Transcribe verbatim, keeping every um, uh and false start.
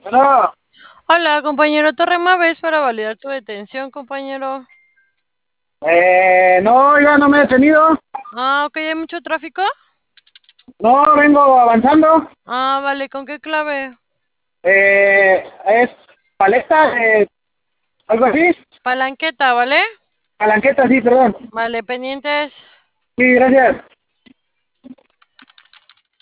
No, Hola, compañero Torrema, ¿ves para validar tu detención, compañero? eh, no, ya no me he detenido. Ah, ok, ¿hay mucho tráfico? No, vengo avanzando. Ah, vale, ¿con qué clave? Eh, es paleta, eh, algo así. Palanqueta, ¿vale? Palanqueta, sí, perdón. Vale, pendientes. Sí, gracias.